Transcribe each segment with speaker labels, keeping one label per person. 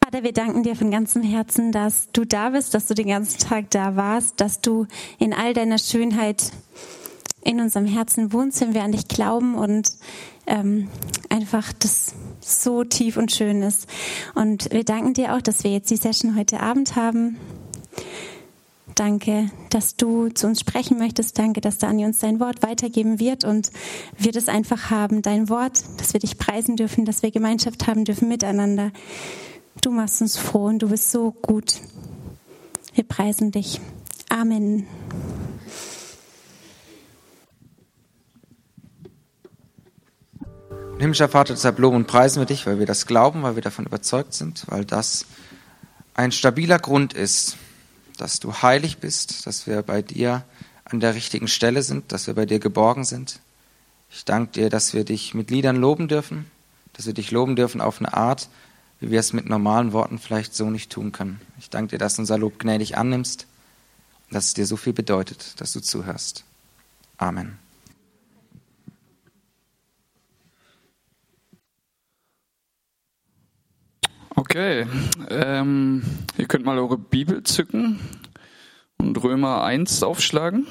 Speaker 1: Vater, wir danken dir von ganzem Herzen, dass du da bist, dass du den ganzen Tag da warst, dass du in all deiner Schönheit in unserem Herzen wohnst, wenn wir an dich glauben und einfach das so tief und schön ist. Und wir danken dir auch, dass wir jetzt die Session heute Abend haben. Danke, dass du zu uns sprechen möchtest. Danke, dass Dani uns dein Wort weitergeben wird und wir das einfach haben, dein Wort, dass wir dich preisen dürfen, dass wir Gemeinschaft haben dürfen miteinander. Du machst uns froh und du bist so gut. Wir preisen dich. Amen.
Speaker 2: Himmlischer Vater, deshalb loben und preisen wir dich, weil wir das glauben, weil wir davon überzeugt sind, weil das ein stabiler Grund ist, dass du heilig bist, dass wir bei dir an der richtigen Stelle sind, dass wir bei dir geborgen sind. Ich danke dir, dass wir dich mit Liedern loben dürfen, dass wir dich loben dürfen auf eine Art, wie wir es mit normalen Worten vielleicht so nicht tun können. Ich danke dir, dass du unser Lob gnädig annimmst und dass es dir so viel bedeutet, dass du zuhörst. Amen.
Speaker 3: Okay, ihr könnt mal eure Bibel zücken und Römer 1 aufschlagen.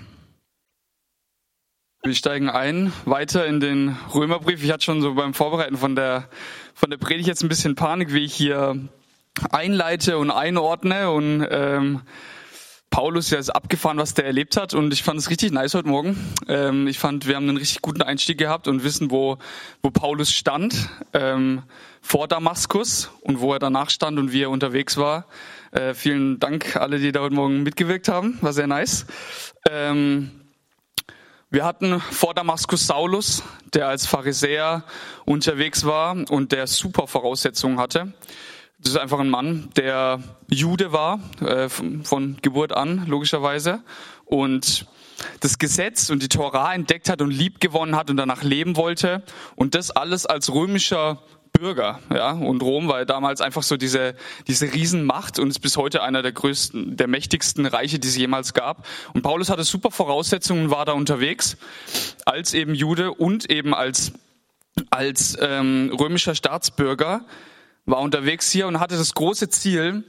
Speaker 3: Wir steigen weiter in den Römerbrief. Ich hatte schon so beim Vorbereiten von der Predigt jetzt ein bisschen Panik, wie ich hier einleite und einordne. Und Paulus, ja, ist abgefahren, was der erlebt hat. Und ich fand es richtig nice heute Morgen. Ich fand, wir haben einen richtig guten Einstieg gehabt und wissen, wo Paulus stand vor Damaskus und wo er danach stand und wie er unterwegs war. Vielen Dank alle, die da heute Morgen mitgewirkt haben. War sehr nice. Wir hatten vor Damaskus Saulus, der als Pharisäer unterwegs war und der super Voraussetzungen hatte. Das ist einfach ein Mann, der Jude war, von Geburt an, logischerweise, und das Gesetz und die Tora entdeckt hat und liebgewonnen hat und danach leben wollte. Und das alles als römischer Bürger, ja. Und Rom war damals einfach so diese Riesenmacht und ist bis heute einer der größten, der mächtigsten Reiche, die es jemals gab. Und Paulus hatte super Voraussetzungen, war da unterwegs, als eben Jude und eben als römischer Staatsbürger, war unterwegs hier und hatte das große Ziel,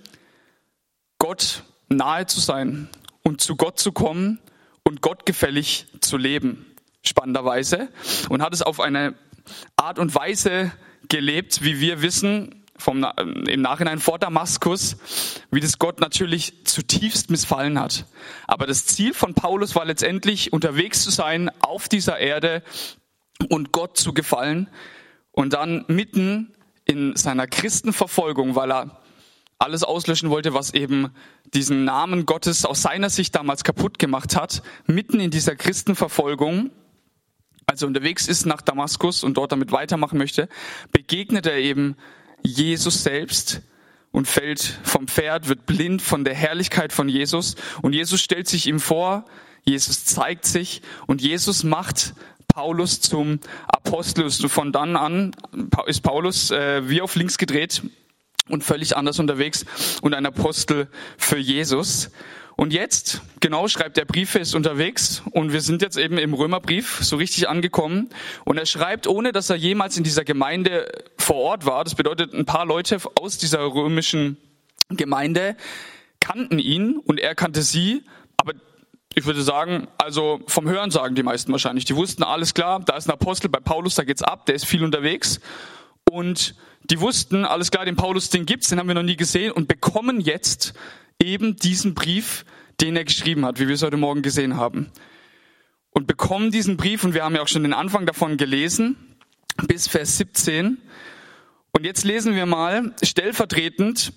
Speaker 3: Gott nahe zu sein und zu Gott zu kommen und gottgefällig zu leben, spannenderweise. Und hat es auf eine Art und Weise gelebt, wie wir wissen, im Nachhinein vor Damaskus, wie das Gott natürlich zutiefst missfallen hat. Aber das Ziel von Paulus war letztendlich, unterwegs zu sein auf dieser Erde und Gott zu gefallen. Und dann mitten in seiner Christenverfolgung, weil er alles auslöschen wollte, was eben diesen Namen Gottes aus seiner Sicht damals kaputt gemacht hat, mitten in dieser Christenverfolgung, als er unterwegs ist nach Damaskus und dort damit weitermachen möchte, begegnet er eben Jesus selbst und fällt vom Pferd, wird blind von der Herrlichkeit von Jesus. Und Jesus stellt sich ihm vor, Jesus zeigt sich und Jesus macht Paulus zum Apostel. Von dann an ist Paulus wie auf links gedreht und völlig anders unterwegs und ein Apostel für Jesus. Und jetzt, genau, schreibt er Briefe, ist unterwegs und wir sind jetzt eben im Römerbrief so richtig angekommen. Und er schreibt, ohne dass er jemals in dieser Gemeinde vor Ort war. Das bedeutet, ein paar Leute aus dieser römischen Gemeinde kannten ihn und er kannte sie, aber ich würde sagen, also vom Hörensagen die meisten wahrscheinlich. Die wussten, alles klar, da ist ein Apostel bei Paulus, da geht's ab, der ist viel unterwegs. Und die wussten, alles klar, den Paulus, den gibt's, den haben wir noch nie gesehen und bekommen jetzt eben diesen Brief, den er geschrieben hat, wie wir es heute Morgen gesehen haben. Und bekommen diesen Brief, und wir haben ja auch schon den Anfang davon gelesen, bis Vers 17. Und jetzt lesen wir mal stellvertretend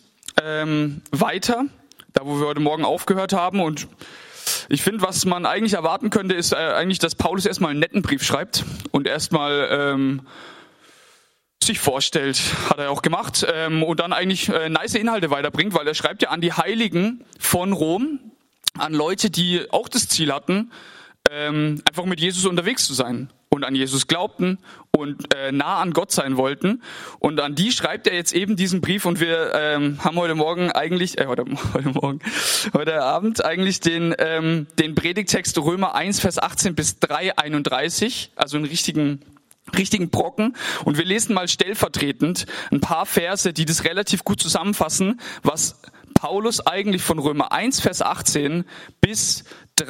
Speaker 3: weiter, da wo wir heute Morgen aufgehört haben. Und ich finde, was man eigentlich erwarten könnte, ist eigentlich, dass Paulus erstmal einen netten Brief schreibt und erstmal sich vorstellt, hat er auch gemacht, und dann eigentlich nice Inhalte weiterbringt, weil er schreibt ja an die Heiligen von Rom, an Leute, die auch das Ziel hatten, einfach mit Jesus unterwegs zu sein und an Jesus glaubten und nah an Gott sein wollten. Und an die schreibt er jetzt eben diesen Brief und wir haben heute Abend eigentlich den Predigtext Römer 1, Vers 18 bis 3, 31, also einen richtigen richtigen Brocken. Und wir lesen mal stellvertretend ein paar Verse, die das relativ gut zusammenfassen, was Paulus eigentlich von Römer 1, Vers 18 bis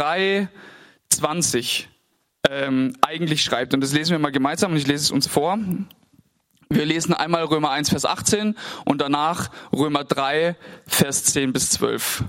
Speaker 3: 3,20 eigentlich schreibt. Und das lesen wir mal gemeinsam und ich lese es uns vor. Wir lesen einmal Römer 1, Vers 18 und danach Römer 3, Vers 10 bis 12.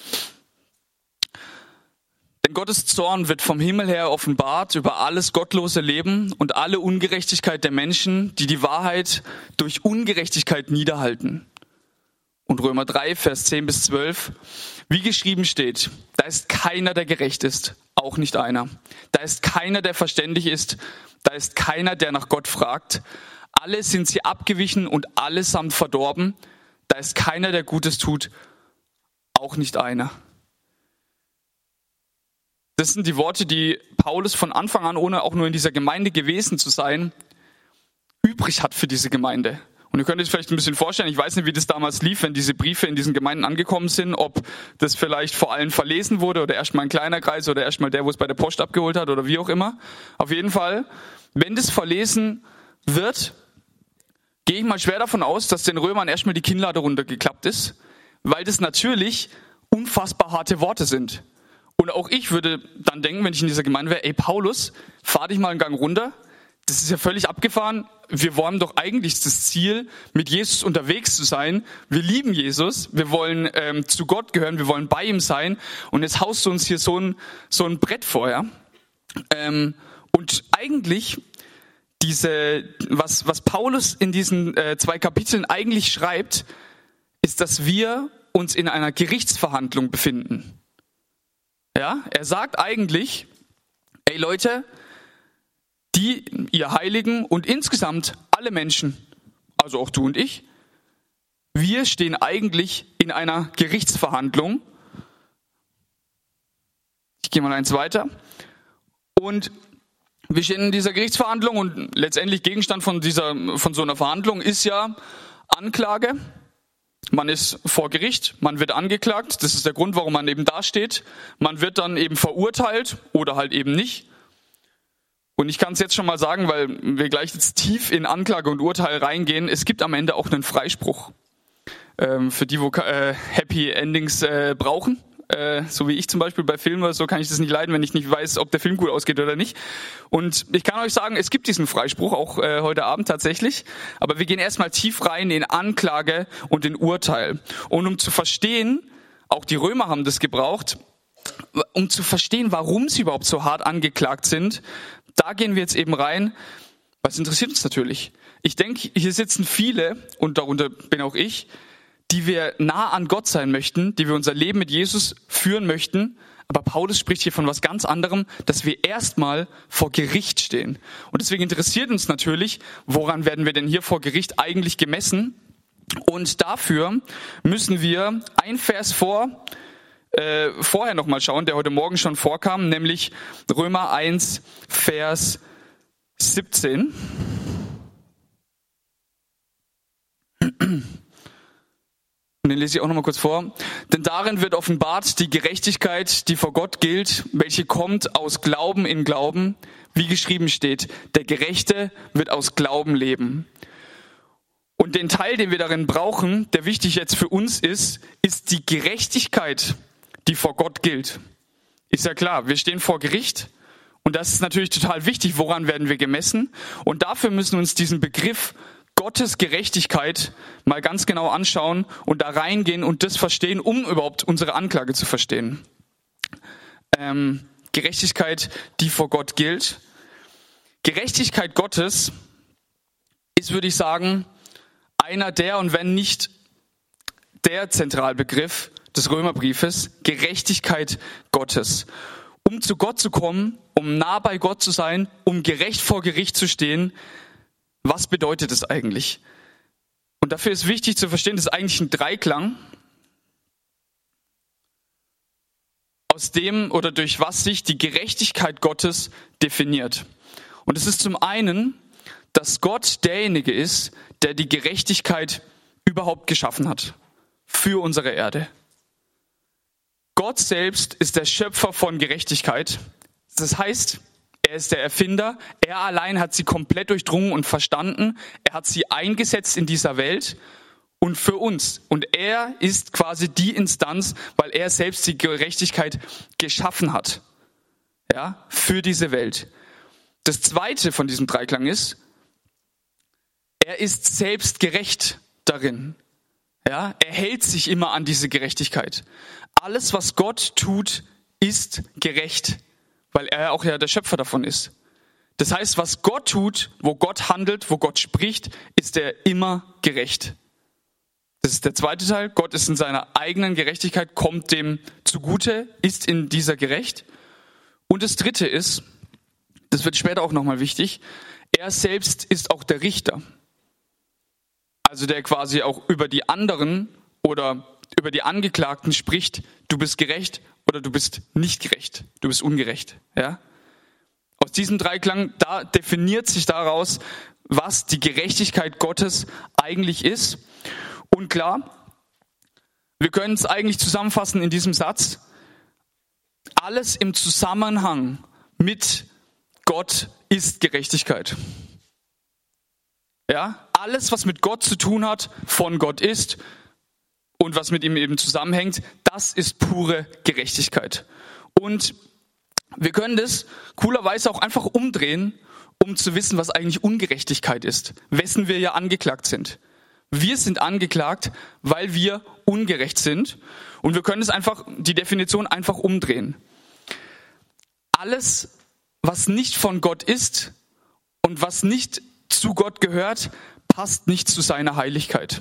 Speaker 3: Denn Gottes Zorn wird vom Himmel her offenbart über alles gottlose Leben und alle Ungerechtigkeit der Menschen, die die Wahrheit durch Ungerechtigkeit niederhalten. Und Römer 3, Vers 10 bis 12. Wie geschrieben steht, da ist keiner, der gerecht ist, auch nicht einer. Da ist keiner, der verständig ist, da ist keiner, der nach Gott fragt. Alle sind sie abgewichen und allesamt verdorben. Da ist keiner, der Gutes tut, auch nicht einer. Das sind die Worte, die Paulus von Anfang an, ohne auch nur in dieser Gemeinde gewesen zu sein, übrig hat für diese Gemeinde. Und ihr könnt euch vielleicht ein bisschen vorstellen, ich weiß nicht, wie das damals lief, wenn diese Briefe in diesen Gemeinden angekommen sind, ob das vielleicht vor allen verlesen wurde oder erstmal ein kleiner Kreis oder erstmal der, wo es bei der Post abgeholt hat oder wie auch immer. Auf jeden Fall, wenn das verlesen wird, gehe ich mal schwer davon aus, dass den Römern erstmal die Kinnlade runtergeklappt ist, weil das natürlich unfassbar harte Worte sind. Und auch ich würde dann denken, wenn ich in dieser Gemeinde wäre, ey Paulus, fahr dich mal einen Gang runter. Das ist ja völlig abgefahren. Wir wollen doch eigentlich das Ziel, mit Jesus unterwegs zu sein. Wir lieben Jesus, wir wollen zu Gott gehören, wir wollen bei ihm sein. Und jetzt haust du uns hier so ein Brett vor, ja? Und eigentlich was Paulus in diesen 2 Kapiteln eigentlich schreibt, ist, dass wir uns in einer Gerichtsverhandlung befinden. Ja, er sagt eigentlich, ey Leute, ihr Heiligen und insgesamt alle Menschen, also auch du und ich, wir stehen eigentlich in einer Gerichtsverhandlung. Ich gehe mal eins weiter. Und wir stehen in dieser Gerichtsverhandlung und letztendlich Gegenstand von so einer Verhandlung ist ja Anklage. Man ist vor Gericht, man wird angeklagt, das ist der Grund, warum man eben da steht. Man wird dann eben verurteilt oder halt eben nicht. Und ich kann es jetzt schon mal sagen, weil wir gleich jetzt tief in Anklage und Urteil reingehen, es gibt am Ende auch einen Freispruch. Für die, wo Happy Endings brauchen. So wie ich zum Beispiel bei Filmen oder so, kann ich das nicht leiden, wenn ich nicht weiß, ob der Film gut ausgeht oder nicht. Und ich kann euch sagen, es gibt diesen Freispruch, auch heute Abend tatsächlich. Aber wir gehen erstmal tief rein in Anklage und in Urteil. Und um zu verstehen, auch die Römer haben das gebraucht, um zu verstehen, warum sie überhaupt so hart angeklagt sind, da gehen wir jetzt eben rein. Was interessiert uns natürlich? Ich denke, hier sitzen viele, und darunter bin auch ich, die wir nah an Gott sein möchten, die wir unser Leben mit Jesus führen möchten. Aber Paulus spricht hier von was ganz anderem, dass wir erstmal vor Gericht stehen. Und deswegen interessiert uns natürlich, woran werden wir denn hier vor Gericht eigentlich gemessen? Und dafür müssen wir ein Vers vorher nochmal schauen, der heute Morgen schon vorkam, nämlich Römer 1, Vers 17. Und den lese ich auch nochmal kurz vor. Denn darin wird offenbart die Gerechtigkeit, die vor Gott gilt, welche kommt aus Glauben in Glauben, wie geschrieben steht, der Gerechte wird aus Glauben leben. Und den Teil, den wir darin brauchen, der wichtig jetzt für uns ist die Gerechtigkeit, die vor Gott gilt. Ist ja klar, wir stehen vor Gericht und das ist natürlich total wichtig, woran werden wir gemessen? Und dafür müssen wir uns diesen Begriff Gottes Gerechtigkeit mal ganz genau anschauen und da reingehen und das verstehen, um überhaupt unsere Anklage zu verstehen. Gerechtigkeit, die vor Gott gilt. Gerechtigkeit Gottes ist, würde ich sagen, einer der, und wenn nicht der Zentralbegriff des Römerbriefes, Gerechtigkeit Gottes. Um zu Gott zu kommen, um nah bei Gott zu sein, um gerecht vor Gericht zu stehen, was bedeutet es eigentlich? Und dafür ist wichtig zu verstehen, das ist eigentlich ein Dreiklang, aus dem oder durch was sich die Gerechtigkeit Gottes definiert. Und es ist zum einen, dass Gott derjenige ist, der die Gerechtigkeit überhaupt geschaffen hat für unsere Erde. Gott selbst ist der Schöpfer von Gerechtigkeit. Das heißt, Er ist der Erfinder. Er allein hat sie komplett durchdrungen und verstanden. Er hat sie eingesetzt in dieser Welt und für uns. Und er ist quasi die Instanz, weil er selbst die Gerechtigkeit geschaffen hat. Ja, für diese Welt. Das zweite von diesem Dreiklang ist, er ist selbst gerecht darin. Ja, er hält sich immer an diese Gerechtigkeit. Alles, was Gott tut, ist gerecht, weil er auch ja der Schöpfer davon ist. Das heißt, was Gott tut, wo Gott handelt, wo Gott spricht, ist er immer gerecht. Das ist der zweite Teil. Gott ist in seiner eigenen Gerechtigkeit, kommt dem zugute, ist in dieser gerecht. Und das dritte ist, das wird später auch nochmal wichtig, er selbst ist auch der Richter. Also der quasi auch über die anderen oder über die Angeklagten spricht, du bist gerecht oder du bist nicht gerecht, du bist ungerecht. Ja? Aus diesem Dreiklang, da definiert sich daraus, was die Gerechtigkeit Gottes eigentlich ist. Und klar, wir können es eigentlich zusammenfassen in diesem Satz, alles im Zusammenhang mit Gott ist Gerechtigkeit. Ja, alles, was mit Gott zu tun hat, von Gott ist und was mit ihm eben zusammenhängt, das ist pure Gerechtigkeit. Und wir können das coolerweise auch einfach umdrehen, um zu wissen, was eigentlich Ungerechtigkeit ist, wessen wir ja angeklagt sind. Wir sind angeklagt, weil wir ungerecht sind. Und wir können es einfach, die Definition einfach umdrehen. Alles, was nicht von Gott ist und was nicht zu Gott gehört, passt nicht zu seiner Heiligkeit.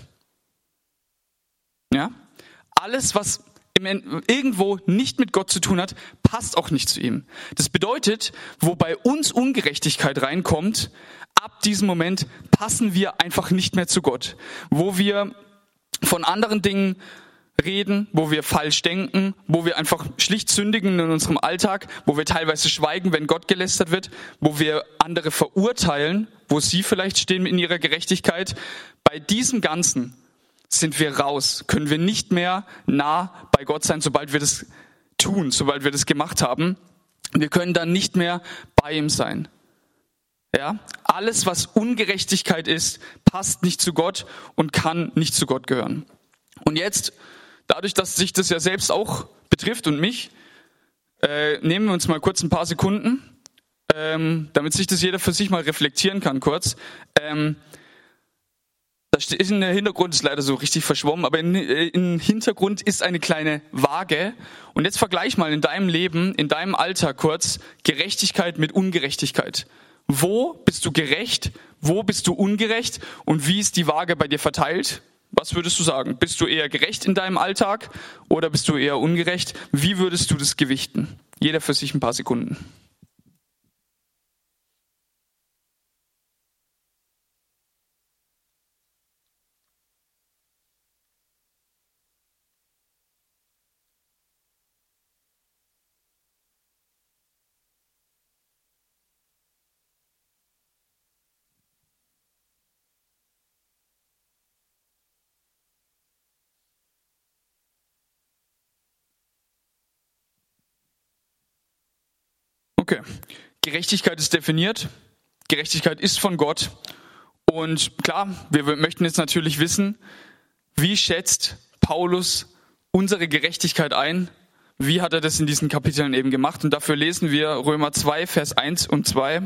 Speaker 3: Ja? Alles, was irgendwo nicht mit Gott zu tun hat, passt auch nicht zu ihm. Das bedeutet, wo bei uns Ungerechtigkeit reinkommt, ab diesem Moment passen wir einfach nicht mehr zu Gott. Wo wir von anderen Dingen reden, wo wir falsch denken, wo wir einfach schlicht sündigen in unserem Alltag, wo wir teilweise schweigen, wenn Gott gelästert wird, wo wir andere verurteilen, wo sie vielleicht stehen in ihrer Gerechtigkeit. Bei diesem Ganzen sind wir raus, können wir nicht mehr nah bei Gott sein, sobald wir das tun, sobald wir das gemacht haben. Wir können dann nicht mehr bei ihm sein. Ja? Alles, was Ungerechtigkeit ist, passt nicht zu Gott und kann nicht zu Gott gehören. Und jetzt, dadurch, dass sich das ja selbst auch betrifft und mich, nehmen wir uns mal kurz ein paar Sekunden, damit sich das jeder für sich mal reflektieren kann kurz. Da steht in der Hintergrund, ist leider so richtig verschwommen, aber im Hintergrund ist eine kleine Waage. Und jetzt vergleich mal in deinem Leben, in deinem Alltag kurz Gerechtigkeit mit Ungerechtigkeit. Wo bist du gerecht? Wo bist du ungerecht? Und wie ist die Waage bei dir verteilt? Was würdest du sagen? Bist du eher gerecht in deinem Alltag oder bist du eher ungerecht? Wie würdest du das gewichten? Jeder für sich ein paar Sekunden. Okay, Gerechtigkeit ist definiert, Gerechtigkeit ist von Gott und klar, wir möchten jetzt natürlich wissen, wie schätzt Paulus unsere Gerechtigkeit ein, wie hat er das in diesen Kapiteln eben gemacht und dafür lesen wir Römer 2, Vers 1 und 2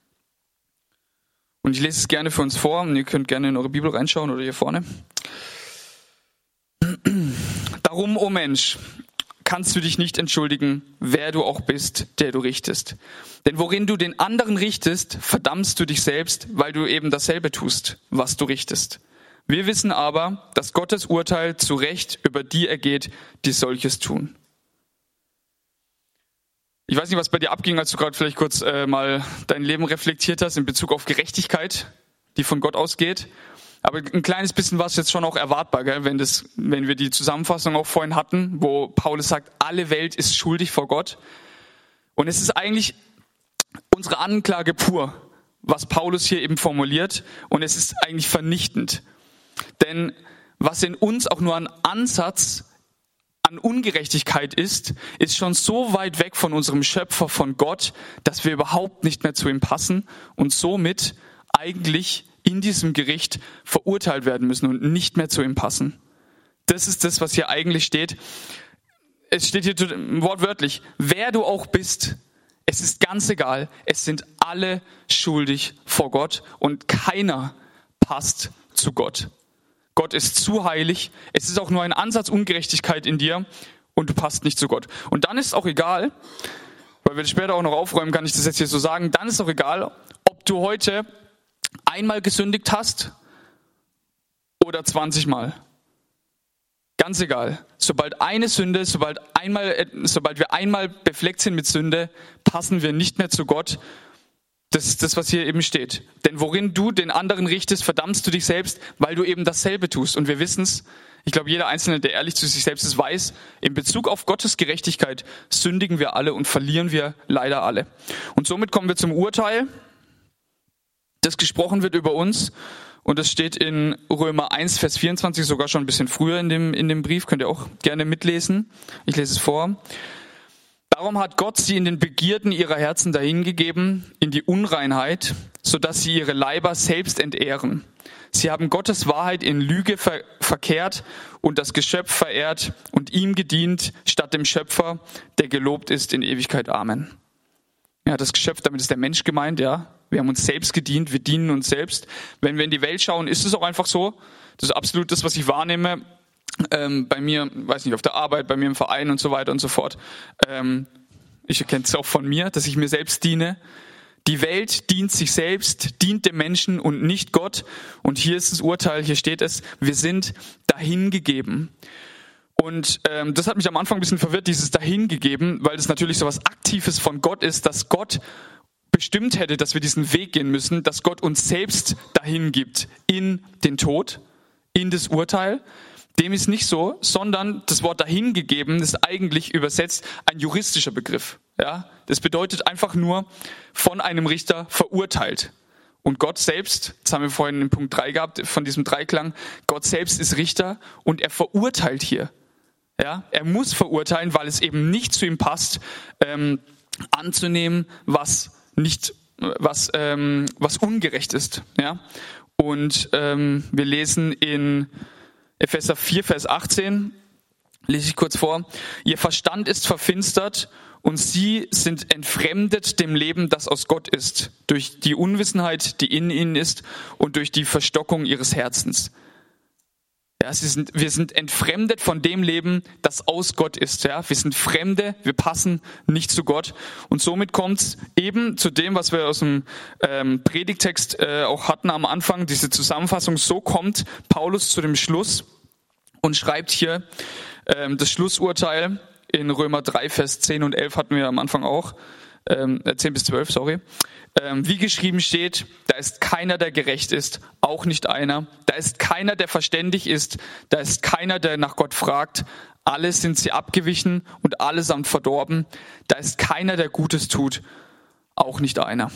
Speaker 3: und ich lese es gerne für uns vor und ihr könnt gerne in eure Bibel reinschauen oder hier vorne. Darum, o Mensch, kannst du dich nicht entschuldigen, wer du auch bist, der du richtest. Denn worin du den anderen richtest, verdammst du dich selbst, weil du eben dasselbe tust, was du richtest. Wir wissen aber, dass Gottes Urteil zu Recht über die ergeht, die solches tun. Ich weiß nicht, was bei dir abging, als du gerade vielleicht kurz mal dein Leben reflektiert hast in Bezug auf Gerechtigkeit, die von Gott ausgeht. Aber ein kleines bisschen war es jetzt schon auch erwartbar, gell? Wenn wir die Zusammenfassung auch vorhin hatten, wo Paulus sagt, alle Welt ist schuldig vor Gott. Und es ist eigentlich unsere Anklage pur, was Paulus hier eben formuliert. Und es ist eigentlich vernichtend. Denn was in uns auch nur ein Ansatz an Ungerechtigkeit ist schon so weit weg von unserem Schöpfer, von Gott, dass wir überhaupt nicht mehr zu ihm passen und somit eigentlich in diesem Gericht verurteilt werden müssen und nicht mehr zu ihm passen. Das ist das, was hier eigentlich steht. Es steht hier wortwörtlich, wer du auch bist, es ist ganz egal, es sind alle schuldig vor Gott und keiner passt zu Gott. Gott ist zu heilig, es ist auch nur ein Ansatz Ungerechtigkeit in dir und du passt nicht zu Gott. Und dann ist auch egal, weil wir das später auch noch aufräumen, kann ich das jetzt hier so sagen, dann ist auch egal, ob du heute einmal gesündigt hast oder 20 Mal. Ganz egal. Sobald wir einmal befleckt sind mit Sünde, passen wir nicht mehr zu Gott. Das ist das, was hier eben steht. Denn worin du den anderen richtest, verdammst du dich selbst, weil du eben dasselbe tust. Und wir wissen es, ich glaube, jeder Einzelne, der ehrlich zu sich selbst ist, weiß, in Bezug auf Gottes Gerechtigkeit sündigen wir alle und verlieren wir leider alle. Und somit kommen wir zum Urteil, das gesprochen wird über uns. Und das steht in Römer 1, Vers 24, sogar schon ein bisschen früher in dem Brief. Könnt ihr auch gerne mitlesen. Ich lese es vor. Darum hat Gott sie in den Begierden ihrer Herzen dahingegeben, in die Unreinheit, sodass sie ihre Leiber selbst entehren. Sie haben Gottes Wahrheit in Lüge verkehrt und das Geschöpf verehrt und ihm gedient, statt dem Schöpfer, der gelobt ist in Ewigkeit. Amen. Ja, das Geschöpf, damit ist der Mensch gemeint, ja. Wir haben uns selbst gedient, wir dienen uns selbst. Wenn wir in die Welt schauen, ist es auch einfach so. Das ist absolut das, was ich wahrnehme. Bei mir, weiß nicht, auf der Arbeit, bei mir im Verein und so weiter und so fort. Ich erkenne es auch von mir, dass ich mir selbst diene. Die Welt dient sich selbst, dient dem Menschen und nicht Gott. Und hier ist das Urteil, hier steht es, wir sind dahingegeben. Und das hat mich am Anfang ein bisschen verwirrt, dieses dahingegeben, weil das natürlich so was Aktives von Gott ist, dass Gott bestimmt hätte, dass wir diesen Weg gehen müssen, dass Gott uns selbst dahin gibt in den Tod, in das Urteil. Dem ist nicht so, sondern das Wort dahingegeben ist eigentlich übersetzt ein juristischer Begriff. Ja, das bedeutet einfach nur von einem Richter verurteilt. Und Gott selbst, das haben wir vorhin in Punkt 3 gehabt, von diesem Dreiklang, Gott selbst ist Richter und er verurteilt hier. Ja, er muss verurteilen, weil es eben nicht zu ihm passt, anzunehmen, was ungerecht ist. Ja, und wir lesen in Epheser 4, Vers 18, lese ich kurz vor. Ihr Verstand ist verfinstert und sie sind entfremdet dem Leben, das aus Gott ist, durch die Unwissenheit, die in ihnen ist und durch die Verstockung ihres Herzens. Ja, wir sind entfremdet von dem Leben, das aus Gott ist. Ja, wir sind Fremde, wir passen nicht zu Gott. Und somit kommt es eben zu dem, was wir aus dem Predigtext auch hatten am Anfang, diese Zusammenfassung. So kommt Paulus zu dem Schluss und schreibt hier das Schlussurteil in Römer 3, Vers 10 und 11 hatten wir am Anfang auch. 10 bis 12, sorry. Wie geschrieben steht, da ist keiner, der gerecht ist, auch nicht einer. Da ist keiner, der verständig ist. Da ist keiner, der nach Gott fragt. Alle sind sie abgewichen und allesamt verdorben. Da ist keiner, der Gutes tut, auch nicht einer.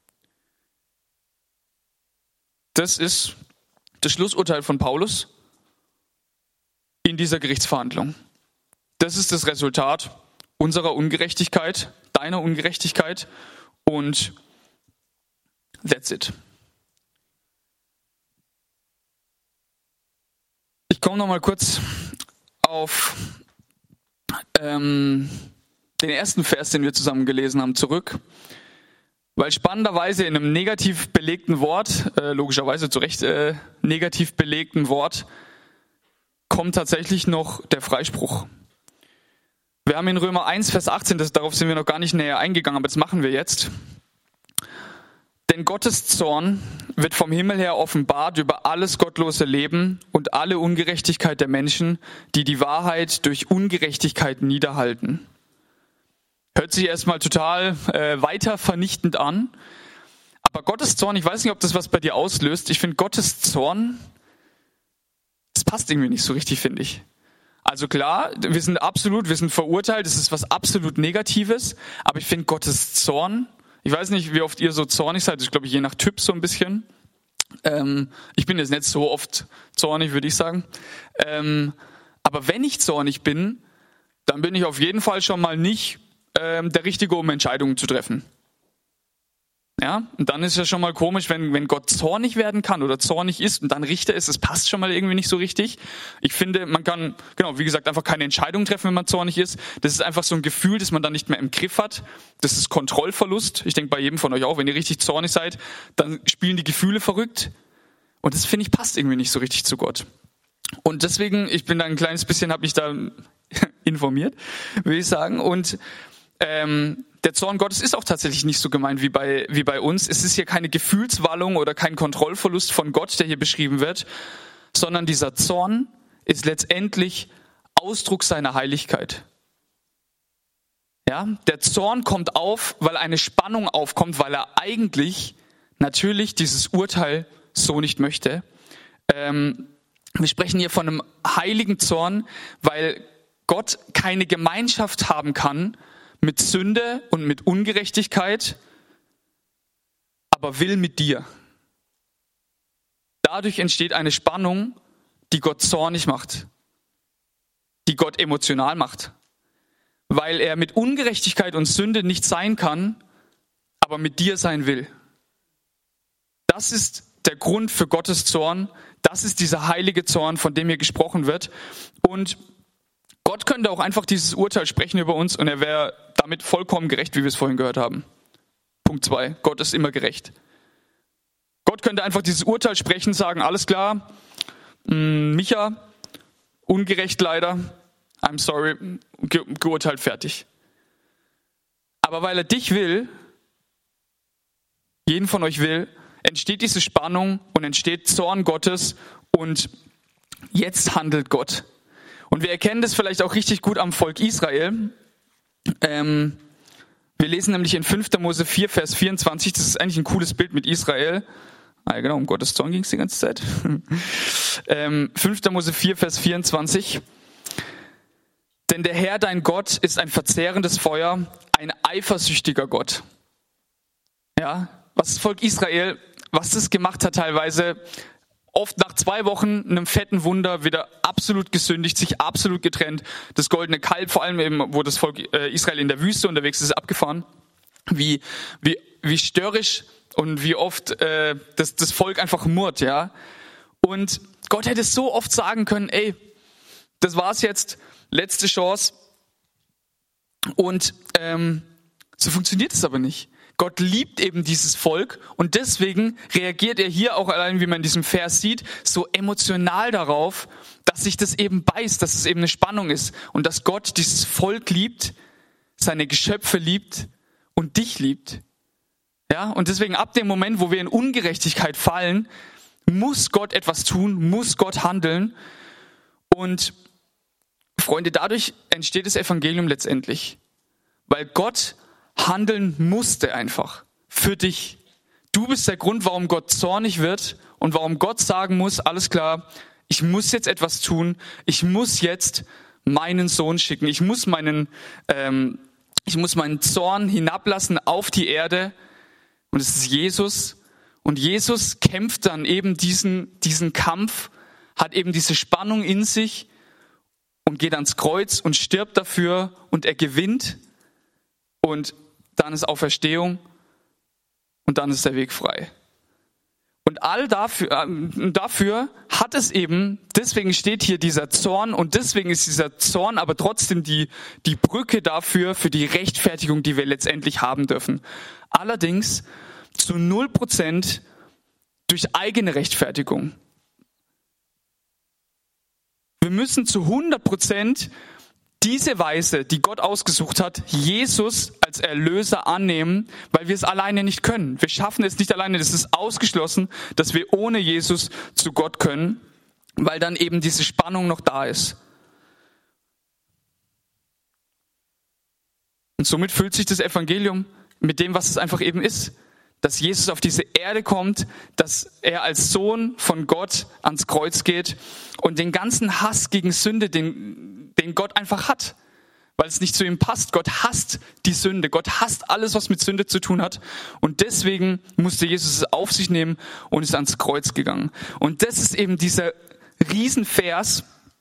Speaker 3: Das ist das Schlussurteil von Paulus in dieser Gerichtsverhandlung. Das ist das Resultat unserer Ungerechtigkeit, deiner Ungerechtigkeit und that's it. Ich komme noch mal kurz auf den ersten Vers, den wir zusammen gelesen haben, zurück. Weil spannenderweise in einem negativ belegten Wort, logischerweise zu Recht negativ belegten Wort, kommt tatsächlich noch der Freispruch. Wir haben in Römer 1, Vers 18, darauf sind wir noch gar nicht näher eingegangen, aber das machen wir jetzt. Denn Gottes Zorn wird vom Himmel her offenbart über alles gottlose Leben und alle Ungerechtigkeit der Menschen, die die Wahrheit durch Ungerechtigkeit niederhalten. Hört sich erstmal total weiter vernichtend an. Aber Gottes Zorn, ich weiß nicht, ob das was bei dir auslöst. Ich finde Gottes Zorn, das passt irgendwie nicht so richtig, finde ich. Also klar, wir sind verurteilt, das ist was absolut Negatives. Aber ich finde Gottes Zorn, ich weiß nicht, wie oft ihr so zornig seid, ich glaube, je nach Typ so ein bisschen. Ich bin jetzt nicht so oft zornig, würde ich sagen. Aber wenn ich zornig bin, dann bin ich auf jeden Fall schon mal nicht der Richtige, um Entscheidungen zu treffen. Ja, und dann ist ja schon mal komisch, wenn Gott zornig werden kann oder zornig ist und dann Richter ist, das passt schon mal irgendwie nicht so richtig. Ich finde, man kann, genau, wie gesagt, einfach keine Entscheidung treffen, wenn man zornig ist. Das ist einfach so ein Gefühl, das man dann nicht mehr im Griff hat. Das ist Kontrollverlust. Ich denke bei jedem von euch auch, wenn ihr richtig zornig seid, dann spielen die Gefühle verrückt. Und das, finde ich, passt irgendwie nicht so richtig zu Gott. Und deswegen, ich bin da ein kleines bisschen, habe mich da informiert, würde ich sagen. Und der Zorn Gottes ist auch tatsächlich nicht so gemeint wie bei uns. Es ist hier keine Gefühlswallung oder kein Kontrollverlust von Gott, der hier beschrieben wird, sondern dieser Zorn ist letztendlich Ausdruck seiner Heiligkeit. Ja, der Zorn kommt auf, weil eine Spannung aufkommt, weil er eigentlich natürlich dieses Urteil so nicht möchte. Wir sprechen hier von einem heiligen Zorn, weil Gott keine Gemeinschaft haben kann mit Sünde und mit Ungerechtigkeit, aber will mit dir. Dadurch entsteht eine Spannung, die Gott zornig macht, die Gott emotional macht, weil er mit Ungerechtigkeit und Sünde nicht sein kann, aber mit dir sein will. Das ist der Grund für Gottes Zorn. Das ist dieser heilige Zorn, von dem hier gesprochen wird. Und Gott könnte auch einfach dieses Urteil sprechen über uns und er wäre damit vollkommen gerecht, wie wir es vorhin gehört haben. Punkt 2. Gott ist immer gerecht. Gott könnte einfach dieses Urteil sprechen, sagen, alles klar, Micha, ungerecht leider, I'm sorry, geurteilt, fertig. Aber weil er dich will, jeden von euch will, entsteht diese Spannung und entsteht Zorn Gottes und jetzt handelt Gott. Und wir erkennen das vielleicht auch richtig gut am Volk Israel. Wir lesen nämlich in 5. Mose 4, Vers 24, das ist eigentlich ein cooles Bild mit Israel. Ah ja, genau, um Gottes Zorn ging es die ganze Zeit. 5. Mose 4, Vers 24. Denn der Herr, dein Gott, ist ein verzehrendes Feuer, ein eifersüchtiger Gott. Ja, was das Volk Israel, was das gemacht hat teilweise, oft nach 2 Wochen einem fetten Wunder wieder absolut gesündigt, sich absolut getrennt. Das goldene Kalb, vor allem eben, wo das Volk Israel in der Wüste unterwegs ist, abgefahren. Wie störrisch und wie oft das Volk einfach murrt, ja. Und Gott hätte so oft sagen können, ey, das war's jetzt, letzte Chance. Und so funktioniert es aber nicht. Gott liebt eben dieses Volk und deswegen reagiert er hier auch allein, wie man in diesem Vers sieht, so emotional darauf, dass sich das eben beißt, dass es eben eine Spannung ist und dass Gott dieses Volk liebt, seine Geschöpfe liebt und dich liebt. Ja, und deswegen ab dem Moment, wo wir in Ungerechtigkeit fallen, muss Gott etwas tun, muss Gott handeln. Und Freunde, dadurch entsteht das Evangelium letztendlich, weil Gott handeln musste einfach für dich. Du bist der Grund, warum Gott zornig wird und warum Gott sagen muss, alles klar, ich muss jetzt etwas tun, ich muss jetzt meinen Sohn schicken, ich muss meinen Zorn hinablassen auf die Erde und es ist Jesus und Jesus kämpft dann eben diesen Kampf, hat eben diese Spannung in sich und geht ans Kreuz und stirbt dafür und er gewinnt. Und dann ist Auferstehung und dann ist der Weg frei. Und all dafür hat es eben, deswegen steht hier dieser Zorn und deswegen ist dieser Zorn aber trotzdem die Brücke dafür, für die Rechtfertigung, die wir letztendlich haben dürfen. Allerdings zu 0% durch eigene Rechtfertigung. Wir müssen zu 100% diese Weise, die Gott ausgesucht hat, Jesus als Erlöser annehmen, weil wir es alleine nicht können. Wir schaffen es nicht alleine. Das ist ausgeschlossen, dass wir ohne Jesus zu Gott können, weil dann eben diese Spannung noch da ist. Und somit füllt sich das Evangelium mit dem, was es einfach eben ist. Dass Jesus auf diese Erde kommt, dass er als Sohn von Gott ans Kreuz geht und den ganzen Hass gegen Sünde, den Gott einfach hat, weil es nicht zu ihm passt. Gott hasst die Sünde, Gott hasst alles, was mit Sünde zu tun hat und deswegen musste Jesus es auf sich nehmen und ist ans Kreuz gegangen. Und das ist eben dieser Riesenvers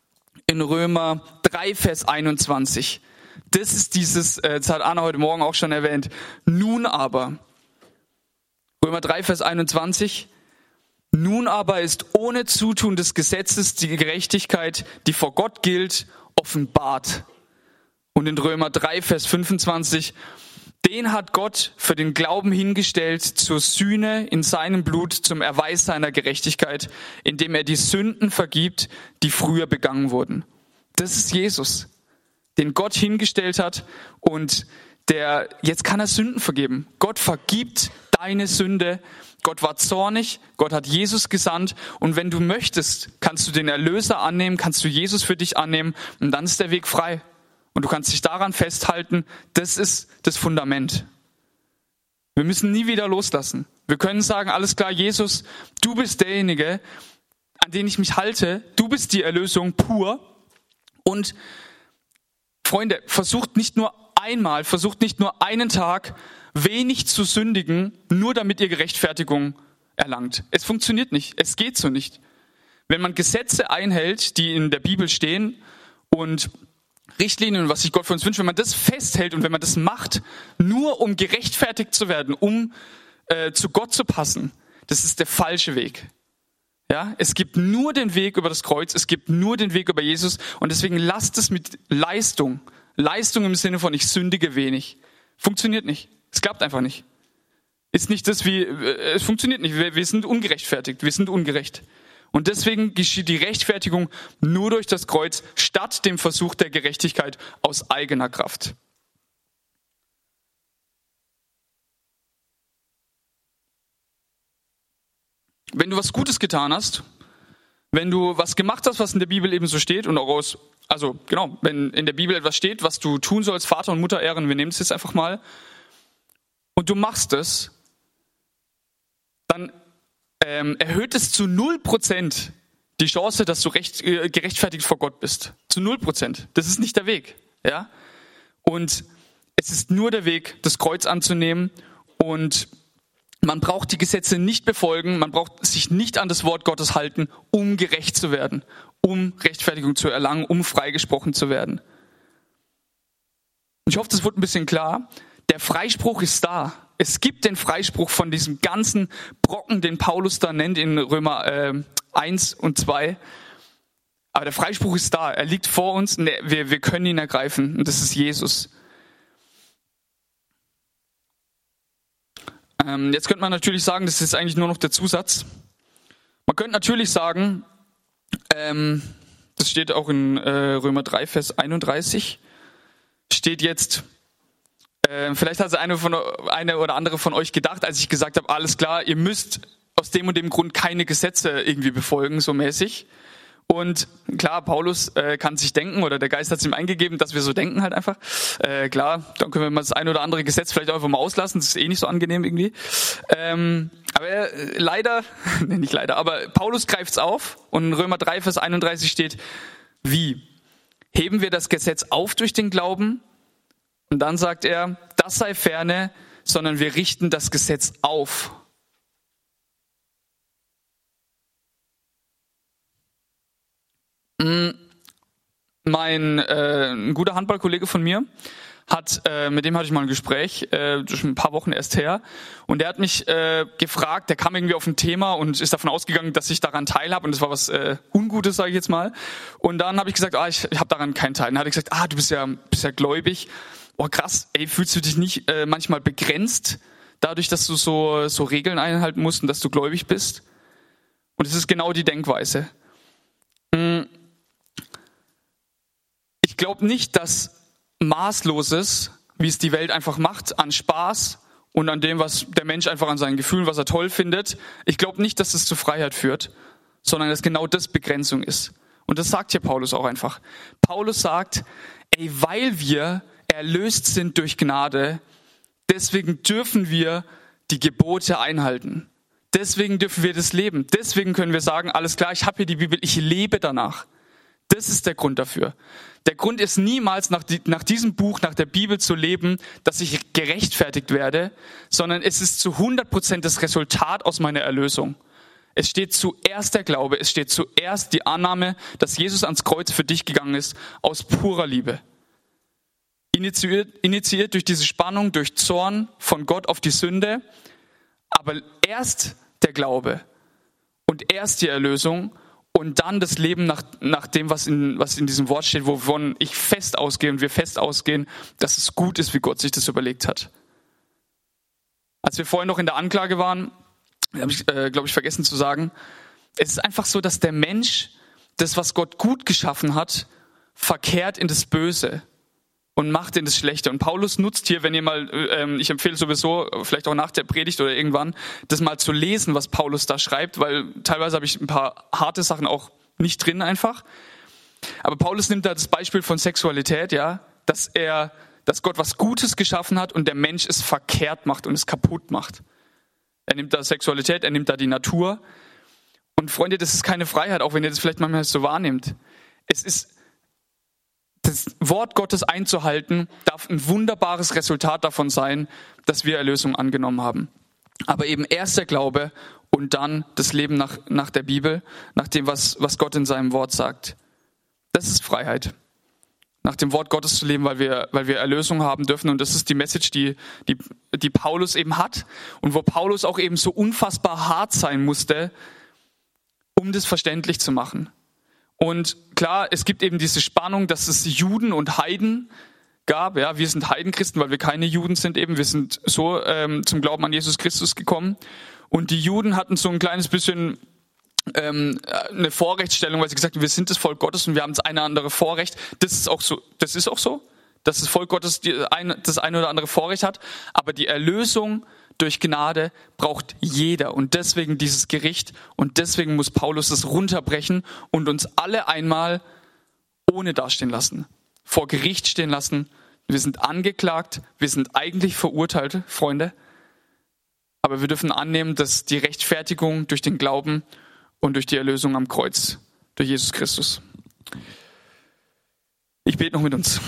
Speaker 3: in Römer 3, Vers 21. Das ist das hat Anna heute Morgen auch schon erwähnt. Nun aber, Römer 3, Vers 21, nun aber ist ohne Zutun des Gesetzes die Gerechtigkeit, die vor Gott gilt, offenbart. Und in Römer 3, Vers 25, den hat Gott für den Glauben hingestellt zur Sühne in seinem Blut zum Erweis seiner Gerechtigkeit, indem er die Sünden vergibt, die früher begangen wurden. Das ist Jesus, den Gott hingestellt hat und jetzt kann er Sünden vergeben. Gott vergibt deine Sünde. Gott war zornig, Gott hat Jesus gesandt und wenn du möchtest, kannst du den Erlöser annehmen, kannst du Jesus für dich annehmen und dann ist der Weg frei. Und du kannst dich daran festhalten, das ist das Fundament. Wir müssen nie wieder loslassen. Wir können sagen, alles klar, Jesus, du bist derjenige, an den ich mich halte, du bist die Erlösung pur. Und Freunde, versucht nicht nur einen Tag wenig zu sündigen, nur damit ihr Gerechtfertigung erlangt. Es funktioniert nicht, es geht so nicht. Wenn man Gesetze einhält, die in der Bibel stehen und Richtlinien, was sich Gott für uns wünscht, wenn man das festhält und wenn man das macht, nur um gerechtfertigt zu werden, um zu Gott zu passen, das ist der falsche Weg. Ja, es gibt nur den Weg über das Kreuz, es gibt nur den Weg über Jesus und deswegen lasst es mit Leistung im Sinne von ich sündige wenig. Funktioniert nicht. Es klappt einfach nicht. Es funktioniert nicht. Wir sind ungerechtfertigt, wir sind ungerecht. Und deswegen geschieht die Rechtfertigung nur durch das Kreuz, statt dem Versuch der Gerechtigkeit aus eigener Kraft. Wenn du was Gutes getan hast, wenn du was gemacht hast, was in der Bibel eben so steht und auch wenn in der Bibel etwas steht, was du tun sollst, Vater und Mutter ehren, wir nehmen es jetzt einfach mal, und du machst es, dann erhöht es zu 0% die Chance, dass du gerechtfertigt vor Gott bist. Zu 0%. Das ist nicht der Weg. Ja? Und es ist nur der Weg, das Kreuz anzunehmen und man braucht die Gesetze nicht befolgen, man braucht sich nicht an das Wort Gottes halten, um gerecht zu werden, um Rechtfertigung zu erlangen, um freigesprochen zu werden. Ich hoffe, das wird ein bisschen klar. Der Freispruch ist da. Es gibt den Freispruch von diesem ganzen Brocken, den Paulus da nennt in Römer 1 und 2. Aber der Freispruch ist da. Er liegt vor uns. Wir können ihn ergreifen. Und das ist Jesus. Jetzt könnte man natürlich sagen, das ist eigentlich nur noch der Zusatz. Man könnte natürlich sagen, das steht auch in Römer 3, Vers 31, steht jetzt, vielleicht hat es eine oder andere von euch gedacht, als ich gesagt habe, alles klar, ihr müsst aus dem und dem Grund keine Gesetze irgendwie befolgen, so mäßig. Und klar, Paulus kann sich denken, oder der Geist hat es ihm eingegeben, dass wir so denken halt einfach. Klar, dann können wir mal das ein oder andere Gesetz vielleicht auch einfach mal auslassen, das ist eh nicht so angenehm irgendwie. Aber Paulus greift es auf und in Römer 3, Vers 31 steht, wie? Heben wir das Gesetz auf durch den Glauben? Und dann sagt er, das sei ferne, sondern wir richten das Gesetz auf. Ein guter Handballkollege von mir mit dem hatte ich mal ein Gespräch, schon ein paar Wochen erst her, und der hat mich gefragt, der kam irgendwie auf ein Thema und ist davon ausgegangen, dass ich daran teilhabe, und das war was Ungutes, sage ich jetzt mal. Und dann habe ich gesagt, ich habe daran keinen Teil. Und dann hat er gesagt, du bist ja gläubig. Oh krass, fühlst du dich nicht manchmal begrenzt, dadurch, dass du so Regeln einhalten musst und dass du gläubig bist? Und es ist genau die Denkweise. Ich glaube nicht, dass Maßloses, wie es die Welt einfach macht, an Spaß und an dem, was der Mensch einfach an seinen Gefühlen, was er toll findet, ich glaube nicht, dass es zu Freiheit führt, sondern dass genau das Begrenzung ist. Und das sagt hier Paulus auch einfach. Paulus sagt, weil wir erlöst sind durch Gnade, deswegen dürfen wir die Gebote einhalten. Deswegen dürfen wir das leben. Deswegen können wir sagen, alles klar, ich habe hier die Bibel, ich lebe danach. Das ist der Grund dafür. Der Grund ist niemals nach diesem Buch, nach der Bibel zu leben, dass ich gerechtfertigt werde, sondern es ist zu 100% das Resultat aus meiner Erlösung. Es steht zuerst der Glaube, es steht zuerst die Annahme, dass Jesus ans Kreuz für dich gegangen ist, aus purer Liebe. Initiiert durch diese Spannung, durch Zorn von Gott auf die Sünde, aber erst der Glaube und erst die Erlösung und dann das Leben nach dem, was in diesem Wort steht, wovon ich fest ausgehe und wir fest ausgehen, dass es gut ist, wie Gott sich das überlegt hat. Als wir vorhin noch in der Anklage waren, habe ich, glaube ich, vergessen zu sagen, es ist einfach so, dass der Mensch das, was Gott gut geschaffen hat, verkehrt in das Böse und macht in das Schlechte. Und Paulus nutzt hier, wenn ihr mal, ich empfehle sowieso, vielleicht auch nach der Predigt oder irgendwann, das mal zu lesen, was Paulus da schreibt, weil teilweise habe ich ein paar harte Sachen auch nicht drin einfach. Aber Paulus nimmt da das Beispiel von Sexualität, ja, dass Gott was Gutes geschaffen hat und der Mensch es verkehrt macht und es kaputt macht. Er nimmt da Sexualität, er nimmt da die Natur. Und Freunde, das ist keine Freiheit, auch wenn ihr das vielleicht manchmal so wahrnehmt. Es ist, das Wort Gottes einzuhalten, darf ein wunderbares Resultat davon sein, dass wir Erlösung angenommen haben. Aber eben erst der Glaube und dann das Leben nach der Bibel, nach dem, was Gott in seinem Wort sagt. Das ist Freiheit. Nach dem Wort Gottes zu leben, weil wir Erlösung haben dürfen. Und das ist die Message, die Paulus eben hat. Und wo Paulus auch eben so unfassbar hart sein musste, um das verständlich zu machen. Und klar, es gibt eben diese Spannung, dass es Juden und Heiden gab. Ja, wir sind Heidenchristen, weil wir keine Juden sind eben. Wir sind so zum Glauben an Jesus Christus gekommen. Und die Juden hatten so ein kleines bisschen eine Vorrechtsstellung, weil sie gesagt haben, wir sind das Volk Gottes und wir haben das eine oder andere Vorrecht. Das ist auch so, dass das Volk Gottes das eine oder andere Vorrecht hat. Aber die Erlösung durch Gnade braucht jeder und deswegen dieses Gericht und deswegen muss Paulus es runterbrechen und uns alle einmal ohne dastehen lassen, vor Gericht stehen lassen. Wir sind angeklagt, wir sind eigentlich verurteilt, Freunde, aber wir dürfen annehmen, dass die Rechtfertigung durch den Glauben und durch die Erlösung am Kreuz, durch Jesus Christus. Ich bete noch mit uns.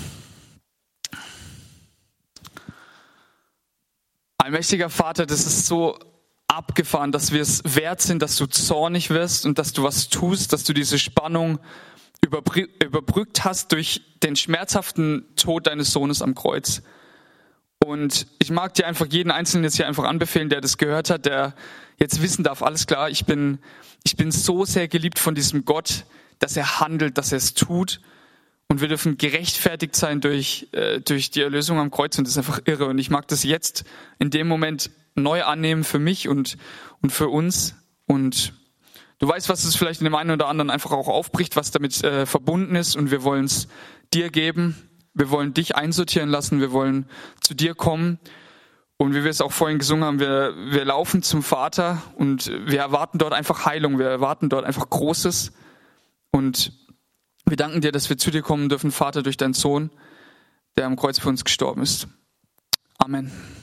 Speaker 3: Allmächtiger Vater, das ist so abgefahren, dass wir es wert sind, dass du zornig wirst und dass du was tust, dass du diese Spannung überbrückt hast durch den schmerzhaften Tod deines Sohnes am Kreuz. Und ich mag dir einfach jeden Einzelnen jetzt hier einfach anbefehlen, der das gehört hat, der jetzt wissen darf, alles klar, ich bin so sehr geliebt von diesem Gott, dass er handelt, dass er es tut. Und wir dürfen gerechtfertigt sein durch die Erlösung am Kreuz. Und das ist einfach irre. Und ich mag das jetzt in dem Moment neu annehmen für mich und für uns. Und du weißt, was es vielleicht in dem einen oder anderen einfach auch aufbricht, was damit verbunden ist. Und wir wollen es dir geben. Wir wollen dich einsortieren lassen. Wir wollen zu dir kommen. Und wie wir es auch vorhin gesungen haben, wir laufen zum Vater und wir erwarten dort einfach Heilung. Wir erwarten dort einfach Großes. Und wir danken dir, dass wir zu dir kommen dürfen, Vater, durch deinen Sohn, der am Kreuz für uns gestorben ist. Amen.